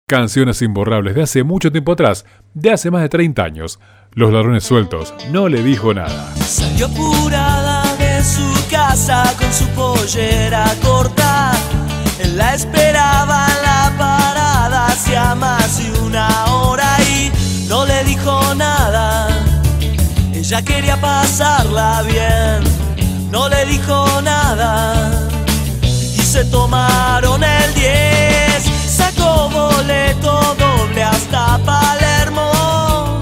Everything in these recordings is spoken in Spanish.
Canciones imborrables de hace mucho tiempo atrás, de hace más de 30 años. Los Ladrones Sueltos, No le dijo nada. Salió apurada de su casa con su pollera corta. Él la esperaba en la parada hacía más de una hora y no le dijo nada. Ella quería pasarla bien, no le dijo nada. Y se tomaron el 10, sacó boleto doble hasta Palermo.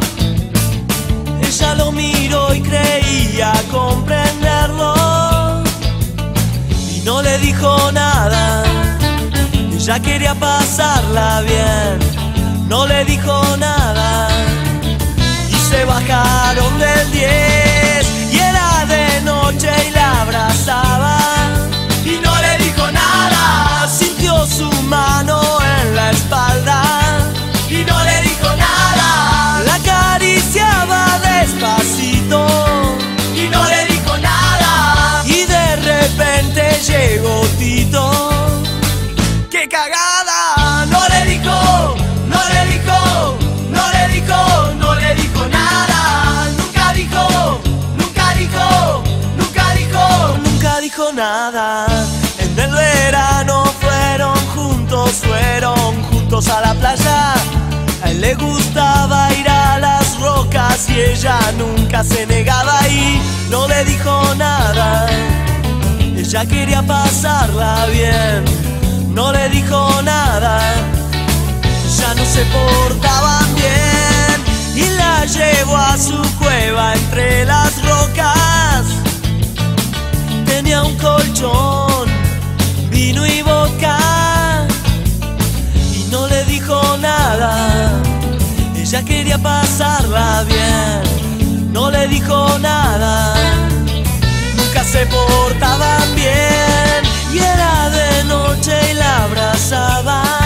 Ella lo miró y creía comprenderlo y no le dijo nada. Ella quería pasarla bien, no le dijo nada. Y se bajaron del 10 y era de noche y la abrazaba y no le dijo nada. Sintió su mano en la espalda y no le dijo nada. La acariciaba despacito y no le dijo nada. Y de repente llegó Tito. ¡Qué cagada! No le dijo, no le dijo, no le dijo, no le dijo nada. Nunca dijo, nunca dijo, nunca dijo, nunca dijo nada. En el verano fueron juntos a la playa. A él le gustaba ir a las rocas y ella nunca se negaba y no le dijo nada. Ella quería pasarla bien, no le dijo nada. Ya no se portaban bien y la llevó a su cueva entre las rocas. Tenía un colchón, vino y vodka y no le dijo nada. Ella quería pasarla bien, no le dijo nada. Nunca se portaban bien y era de noche y la abrazaba.